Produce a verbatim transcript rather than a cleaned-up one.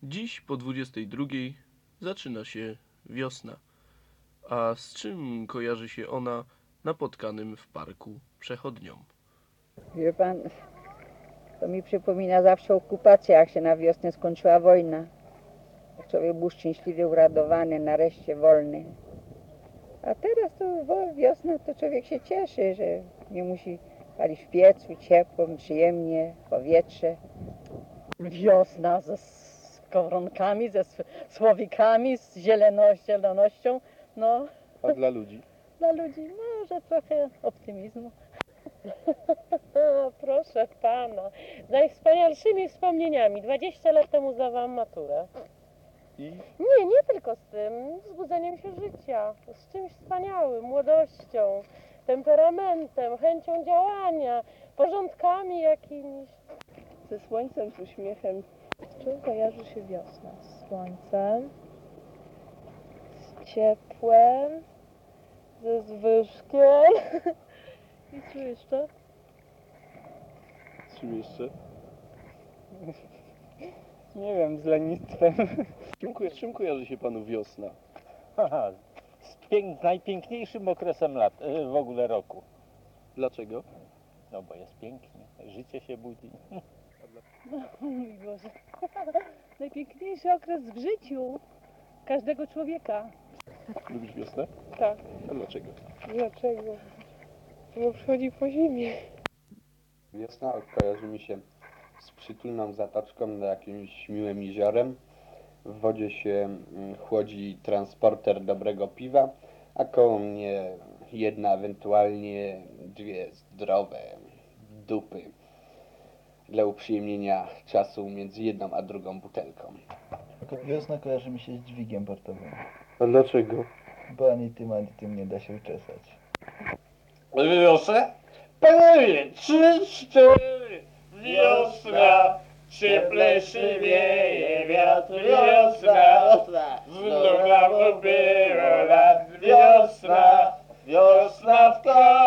Dziś po dwudziestej drugiej zaczyna się wiosna. A z czym kojarzy się ona napotkanym w parku przechodniom? Wie pan, to mi przypomina zawsze okupację, jak się na wiosnę skończyła wojna. Jak człowiek był szczęśliwy, uradowany, nareszcie wolny. A teraz to wo- wiosna, to człowiek się cieszy, że nie musi palić w piecu, ciepło, przyjemnie, powietrze. Wiosna ze skowronkami, ze s- słowikami, z zieleno- zielonością. No, A dla ludzi? dla ludzi może trochę optymizmu. O, proszę pana, z najwspanialszymi wspomnieniami. dwadzieścia lat temu zdawałam maturę. I Nie, nie tylko z tym, wzbudzeniem się życia, z czymś wspaniałym, młodością, temperamentem, chęcią działania, porządkami jakimiś. Ze słońcem, z uśmiechem. Z czym kojarzy się wiosna? Z słońcem, z ciepłem, ze zwyżkiem. I co jeszcze? z czym jeszcze? Nie wiem, z lenistwem. Z czym, ko- z czym kojarzy się panu wiosna? Haha, z, pięk, z najpiękniejszym okresem lat, y, w ogóle roku. Dlaczego? No bo jest pięknie, życie się budzi. O mój Boże. Najpiękniejszy okres w życiu każdego człowieka. Lubisz wiosnę? Tak. A dlaczego? Dlaczego? Bo przychodzi po zimie. Wiosna kojarzy mi się z przytulną zatoczką na jakimś miłym jeziorem. W wodzie się mm, chłodzi transporter dobrego piwa, a koło mnie jedna, ewentualnie dwie zdrowe dupy dla uprzyjemnienia czasu między jedną a drugą butelką. Wiosna kojarzy mi się z dźwigiem portowym, A dlaczego? bo ani tym, ani tym nie da się uczesać. Wiosna? Panowie, trzy, cztery, wiosna, cieplejszy wieje wiatr, wiosna, znów nam ubyło lat, wiosna, wiosna w końcu.